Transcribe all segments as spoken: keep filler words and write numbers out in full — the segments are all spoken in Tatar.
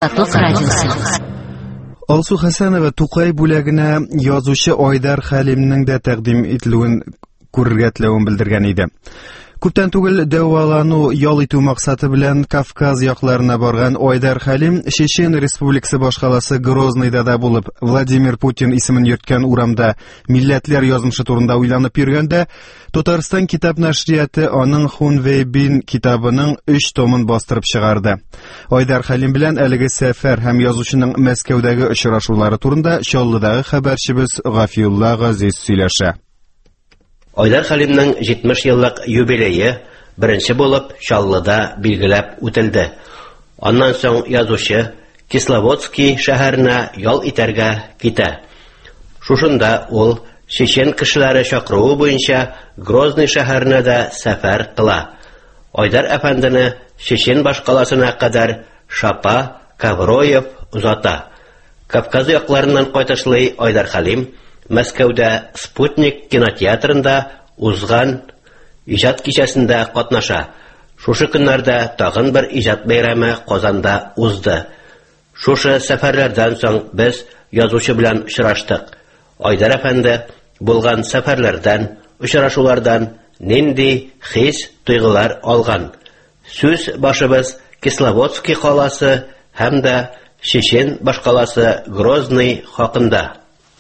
Алсу Хәсәнова Тукай бүләгенә язучы Айдар Хәлимнең дә тәкъдим ителүен күрергә теләвен белдергән иде. Күптән түгел дәвалану ял итү максаты белән Кавказ якларына барган Айдар Хәлим Чечен Республикасы башкаласы Грозныйда да булып, Владимир Путин исемен йөрткән урамда милләтләр язмышы турында уйланып йөргәндә, Татарстан китап нәшрияты аның Хунвейбин китабының өч томын бастырып чыгарды. Айдар Хәлим белән әлеге сәфәр һәм язучының Мәскәүдәге очрашулары турында Чаллыдагы хәбәрчебез Гафиулла Газиз сөйләшә. Айдар Хәлимнең җитмеш еллык юбилее беренче булып Чаллыда билгеләп үтелде. Аннан соң язучы Кисловодский шәһәренә ял итәргә китә. Шушында ул чечен кешеләре чакыруы буенча Грозный шәһәренә дә сәфәр кыла. Айдар әфәндене Чечен башкаласына кадәр Шапа Кавроев узата. Кавказ якларыннан кайтышлый Айдар Хәлим Мәскәүдә Спутник кинотеатрында узган иҗат кичәсендә катнаша. Шушы көннәрдә тагын бер иҗат бәйрәме Казанда узды. Шушы сәфәрләрдән соң без язучы белән очраштык. Айдар әфәнде булган сәфәрләрдән, очрашулардан нинди хис, тойгылар алган? Сүз башыбыз Кисловодский каласы һәм дә Чечен башкаласы Грозный хакында.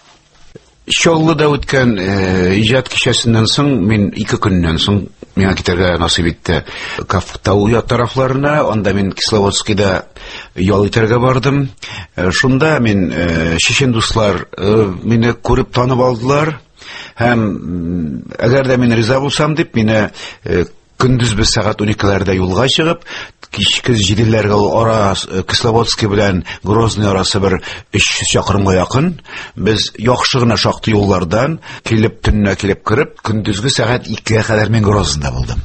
Чаллыда үткән иҗат кичәсеннән соң мин ике көннән соң миңа китәргә насыйп итте Кавтауя тарафларына. Анда мин Кисловодскийда ял итәргә бардым. Шунда мин чечен дуслар мине күреп танып алдылар һәм әгәр дә мин риза булсам дип мине көндез без сәгать уникеләрдә юлга чыгып, кичке җиделәргә ара Кисловодский белән Грозный арасы бер өч йөз чакрымга якын. Без яхшы гына шактый юллардан килеп төннә килеп киреп, көндезге сәгать икегә кадәр мин Грозныйда булдым.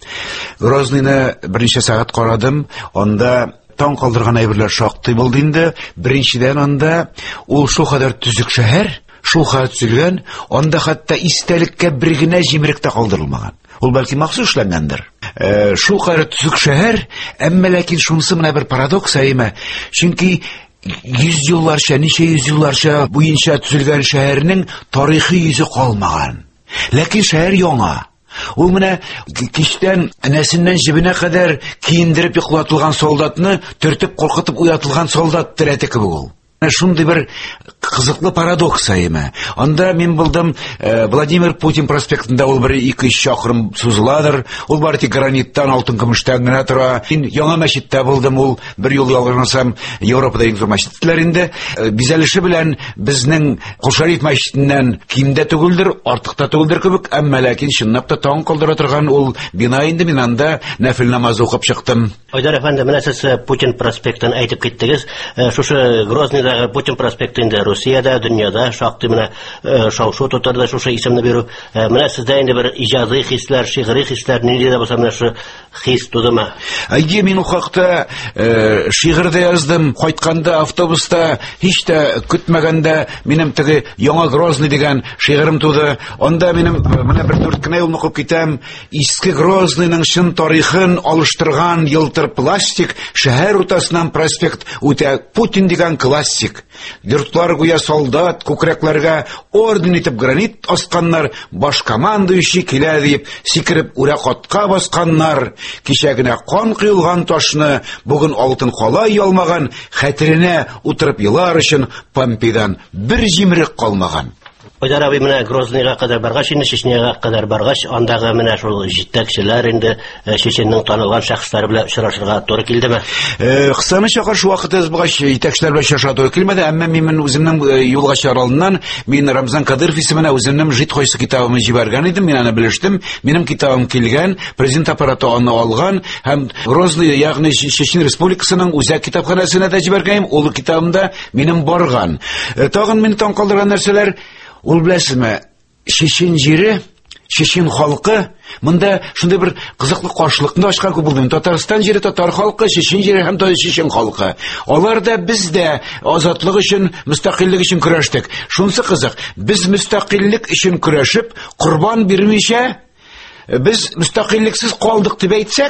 Грозныйны берничә сәгать карадым. Анда таң калдырган әйберләр шактый булды инде. Беренчедән анда ул шул кадәр төзек шәһәр, шул кадәр төзелгән, анда хәтта истәлеккә бер генә җимерек тә калдырылмаган. Ул бәлки махсус эшләнгәндер. Э, шул кадәр төзек шәһәр, әмма ләкин шунысы менә бер парадокс әйме. Чөнки йөз елларча, ничә йөз елларча буенча төзелгән шәһәрнең тарихи йөзе калмаган. Ләкин шәһәр яңа. Ул менә кичтән әнәсеннән җибенә кадәр киендереп йоклатылган солдатны төртеп куркытып уятылган солдат терәте кебек ул. Шундый бер кызыклы парадокс әйме. Анда мин булдым Владимир Путин проспектында, ул бер ике чакрым сузыладыр. Ул бары тик граниттан, алтын көмештән генә тора. Мин яңа мәчеттә булдым, ул бер юл ялгырмасам Европада иң зур мәчетләр инде. Бизәлеше белән безнең Кушариф мәчетеннән кимдә түгелдер, артыкта түгелдер кебек, әмма ләкин чынлап та таң калдыра торган ул бина инде. Мин анда нәфил намаз укып чыктым. Айдар әфәнде, менә сез Путин проспектын әйтеп киттегез. Шушы Грозныйда Путин проспектында Россиядә, дөньяда шактый менә шау-шу тотарды шушы исемне бирү. Менә сездә инде бер иҗади хисләр, шигъри хисләр нинди дә булса менә шу хис тудымы? Әйе, мин ул хакта шигырьдә яздым. Кайтканда автобуста һич тә көтмәгәндә минем теге Яңа Грозный дигән шигырем туды. Анда минем менә бер дүрт кенә юлны укып китәм. Иске Грозныйның чын тарихын алыштырган елтыр пластик шәһәр уртасыннан проспект үтә. Путин дигән классик. Йортлар гүя солдат, күкрәкләргә орден итеп гранит асканнар, баш командующий килә дип сикереп үрәк атка басканнар. Кичәгенә кан кыйлган ташны бүген алтын калай ялмаган, хәтеренә утырып елар өчен Помпейдан бер җимерек калмаган. Айдар абый, менә Грознойга кадәр баргач, инде Чечняга кадәр баргач, андагы менә шул җитәкчеләр инде Чеченнең танылган шәхесләре белән очрашырга туры килдеме? Э, кысаны чакыр шу вакыт язбагач җитәкчеләр белән очрашырга туры килмәде, әмма мин үземнең юлга чыгарылганнан мин Рамзан Кадыров исеменә үземнең Жит койсы китабымны җибәргән идем, мин аны белештем. Минем китабым килгән, президент аппараты аны алган һәм Грозный, ягъни Чечен Республикасының үзәк китапханәсенә дә җибәргән. Ул китабымда минем барган. Э, тагын мине таң калдырган нәрсәләр, ул беләсезме, Чечен җире, Чечен халкы, монда шундый бер кызыклы каршылыкны ачкан күп булды. Татарстан җире татар халкы, Чечен җире һәм Чечен халкы. Алар да без дә азатлык өчен, мөстәкыйльлек өчен көрәштек. Шунысы кызык, без мөстәкыйльлек өчен көрәшеп, курбан бирмичә, без мөстәкыйльлексез калдык дип әйтсәк,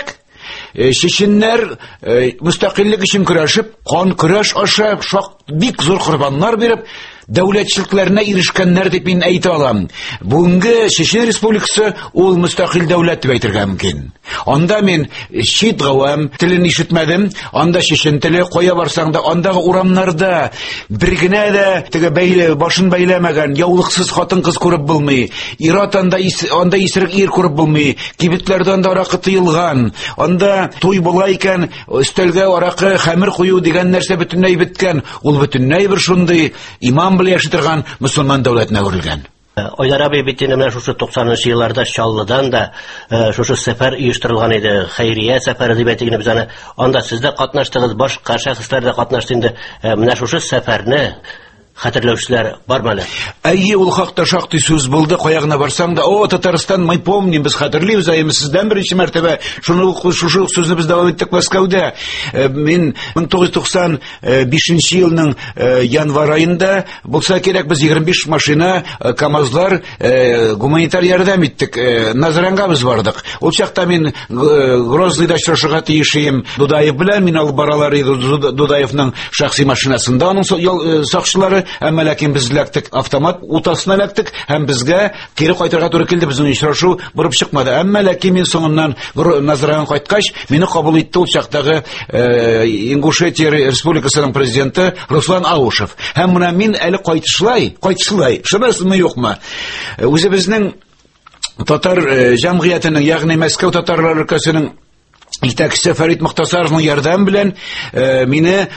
чеченнәр мөстәкыйльлек өчен көрәшеп, кан көрәш аша шак бик зур корбаннар биреп, дәүләтчелекләренә ирешкәннәр дип мин әйтә алам. Бүгенге Чечен Республикасы ул мөстәкыйль дәүләт дип әйтергә мөмкин. Анда мин чит гавам телен ишетмәдем, анда чечен теле, кая барсаң да, андагы урамнарда бер генә дә теге бәйле, башын бәйләмәгән, яулыксыз хатын-кыз күреп булмый, ир-ат анда анда исерек ир күреп булмый, кибетләрдә анда аракы тыелган, анда туй була икән, өстәлгә аракы, хәмер кую дигән нәрсә бөтенләй беткән, ул бөтенләй бер шундый имам белән яши торган мөселман дәүләтенә әверелгән. Айдар абый бит инде менә шушы туксанынчы елларда Чаллыдан да шушы сәфәр оештырылган иде, хәйрия сәфәре дип әйтик без аны. Анда сез дә катнаштыгыз, башка шәхесләр дә катнашты инде. Менә шушы сәфәрне хәтерләүчеләр бармы әле? Әйе, ул хакта шактый сүз булды, каягына барсаң да, о, Татарстан, мы помним, без хәтерлибез, әйе, сездән беренче мәртәбә шуны шушы сүзне без дәвам иттек Мәскәүдә. Мин мең тугыз йөз туксан бишенче елның январь айында булса кирәк, без егерме биш машина КамАЗлар гуманитар ярдәм иттек. Назаранга без бардык. Ул чакта мин Грозныйда очрашырга тиешем Дудаев белән, мин алып баралар иде Дудаевның шәхси машинасында, аның сакчылары. Әмма ләкин без ләктек, автомат утасына ләктек, һәм безгә кире кайтырга туры килде, безнең очрашу бурып чыкмады. Әмма ләкин мин соңыннан Назаранга кайткач, мине кабул итте ул чактагы Ингушетия Республикасының президенты Руслан Аушев. Һәм менә мин әле кайтышлай, кайтышлай, шунысымы юкмы? Үзебезнең татар җәмгыятенең, ягъни Мәскәү татарлар өлкәсенең итәкчесе Фәрит Мохтасаровның ярдәм белән мине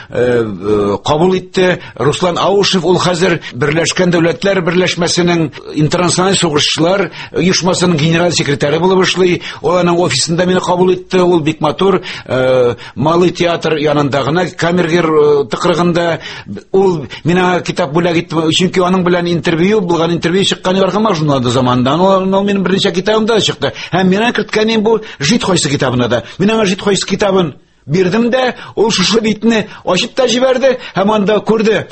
кабул итте Руслан Аушев. Ул хәзер Берләшкән Дәүләтләр Берләшмәсенең интернациональ сугышчылар оешмасының генераль секретаре булып эшли. Ул аның офисында мине кабул итте. Ул бик матур Малый театр янында гына камергер тыкрыгында. Ул миңа китап бүләк итте, чөнки аның белән интервью булган, интервью чыккан Яргама журналында заманда. Ул минем беренче китабымда чыкты. Һәм миңа керткәнем бу Жит Хойсы китабына да. Аңа Жит Хойсы китабын бирдем дә, ул шушы битне ачып та җибәрде, һәм анда күрде.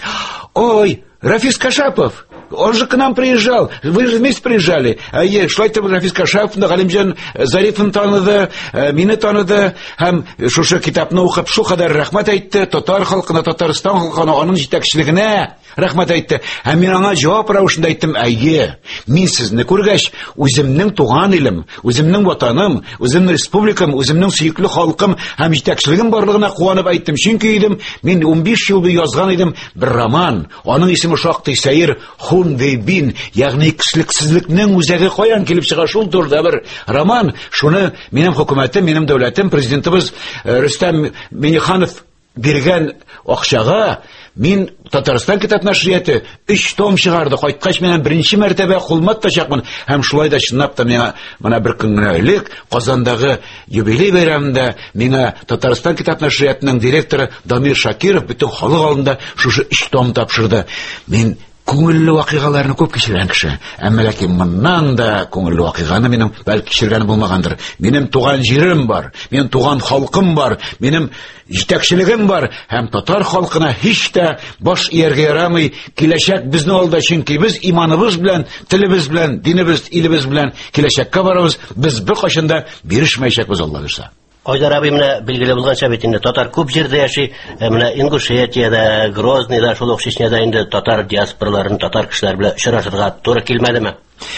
Ой, Рафис Кашапов, он же к нам приезжал, вы же вместе приезжали. Әйе, шулай итеп Рафис Кашапов, Галимҗан Зарифны таныды, мине таныды, һәм шушы китапны укып шу кадәр рәхмәт әйтте, татар халкына, Татарстан халкына, аның җитәкчелегенә рәхмәт әйтте. Һәм мин аңа җавап рәвешендә әйттем: әйе, мин сезне күргәч, үземнең туган илем, үземнең ватаным, үземнең республикам, үземнең сөекле халкым һәм җитәкчелегем барлыгына куанып әйттем. Чөнки идем, мин унбиш ел язган идем бер роман. Аның исеме шактый сәер, Хун Вейбин, ягъни кешелексезлекнең үзәге каян килеп чыга, шул турыда бер роман. Шуны минем хөкүмәтем, минем дәүләтем, президентыбыз Рөстәм Миңнеханов биргән акчага мин Татарстан китап нәшрияты өч том чыгарды. Кайткач менә беренче мәртәбә кулмат тачакмын. Һәм шулай да чынлап та миңа менә бер көн генә элек Казандагы юбилей бәйрәмендә миңа Татарстан китап нәшриятының директоры Дамир Шакиров бөтен халык алдында шушы өч том тапшырды. Мин күңелле вакыйгаларны күп кичергән кеше. Әмма ләкин моннан да күңелле вакыйганы минем бәлки кичергән булмагандыр. Минем туган җирем бар, минем туган халкым бар, минем җитәкчелегем бар, һәм татар халкына һич тә баш ияргә ярамый. Киләчәк безне алда, чөнки без иманыбыз белән, телебез белән, динебез, илебез белән киләчәккә барабыз. Без бер кашын да бирешмәячәкбез, Алла бирсә. Айдар абый менә билгеле булганча бит инде татар күп җирдә яши, менә Ингушетиядә, Грознийда, шул ук Чечняда инде татар диаспораларын, татар кешеләр белән очрашырга туры килмәдеме?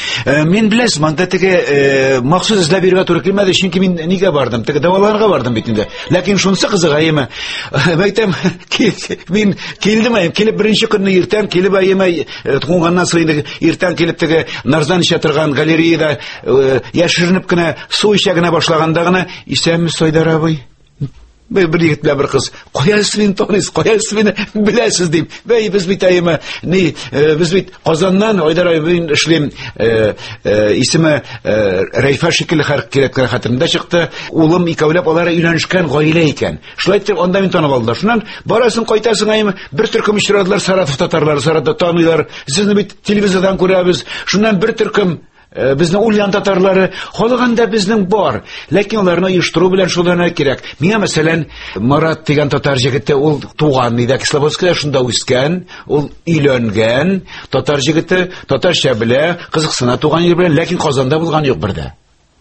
Мин беләсем, анда теге махсус эзләп бирергә туры килмәде, чөнки мин нигә бардым? Теге дәваларга бардым бит инде. Ләкин шунысы кызыгайымы? Мәктәм мин килдем, килеп беренче көнне иртән килеп әйеме туганнан соң иртән килеп теге Нарзан ичә торган галереяда яшеренеп кенә су ичә генә башлаганда гына исәнме Айдар абый? Бер егет белән бер кыз, каясыз мин таныйсыз, каясыз мине беләсез дип. Бәй, без бит әйеме, ни, без бит Казаннан Айдар абый эшлим, исеме Рәйфә шикелле хәрәкәт хәтерендә чыкты. Улым икәүләп алары өйләнешкән гаилә икән. Шулай итеп анда мин танып алдылар. Шуннан барасын кайтасың әйеме, бер төркем очрадылар, Саратов татарлары, Саратовда таныйлар. Сезне бит телевизордан күрәбез. Шуннан бер төркем безнең Ульян татарлары, халыгында безнең бар, ләкин аларны оештыру белән шуларына кирәк. Миңа мәсәлән Марат дигән татар җегете, ул туган иде Кисловодскида, шунда үскән, ул өйләнгән, татар җегете, татарча белә, кызыксына туган ир белән, ләкин Казанда булган юк бердә.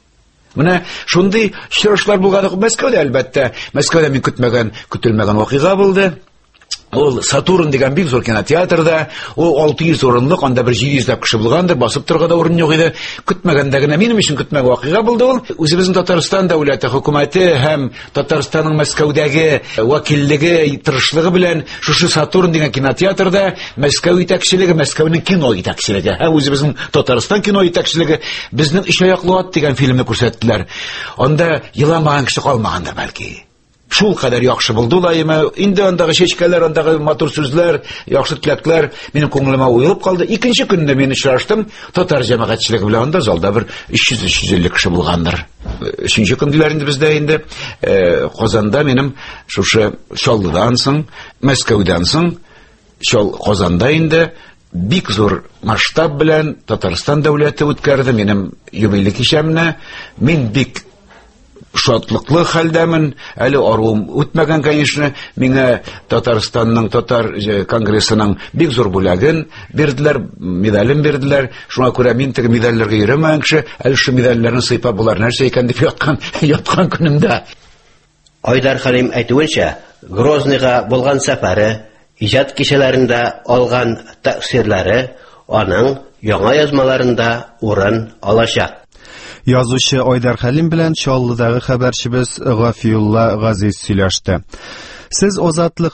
Менә шундый очрашлар булган Мәскәүдә, әлбәттә. Мәскәүдә мин көтмәгән, көтелмәгән вакыйга булды. Ул Сатурн дигән бик зур кинотеатрда, ул алты йөз урынлык, анда бер җиде йөз кеше булгандыр, басып торганда урын юк иде. Көтмәгәндә генә минем өчен көтмәгән вакыйга булды ул. Үзебезнең Татарстан дәүләте хөкүмәте һәм Татарстанның Мәскәүдәге вәкиллеге тырышлыгы белән шушы Сатурн дигән кинотеатрда Мәскәү итәкчелеге, Мәскәүнең кино итәкчелеге һәм үзебезнең Татарстан кино итәкчелеге безнең «Өч аяклы ат» дигән фильмны күрсәттеләр. Анда еламаган кеше калмагандыр бәлки. Шул кадәр яхшы булды ул айма. Инде андагы чәчкәләр, андагы матур сүзләр, яхшы теләкләр минем күңелемә уелып калды. Икенче көнне мин очраштым татар җәмәгатьчелеге белән, анда залда бер өч йөз өч йөз илле кеше булгандыр. Өченче көннәр инде бездә инде Казанда минем шушы Чаллыдан соң, Мәскәүдән соң, Чал Казанда инде бик зур масштаб белән Татарстан дәүләте үткәрде минем юбилей кичәмне. Мин бик шатлыклы хәлдәмен, әле аруым үтмәгән, конечно, миңа Татарстанның татар конгрессының бик зур бүләген бирделәр, медален бирделәр. Шуңа күрә мин теге медальләргә йөрәмәгән кеше, әле шу медальләрне сыйпап булар нәрсә икән дип яткан, яткан көнемдә. Айдар Хәлим әйтүенчә, Грозныйга булган сәфәре, иҗат кичәләрендә алган тәэсирләре аның яңа язмаларында урын алачак. Язучы Айдар Хәлим белән Чаллыдагы хәбәрчебез Гафиулла Газиз сөйләште. Сез Азатлык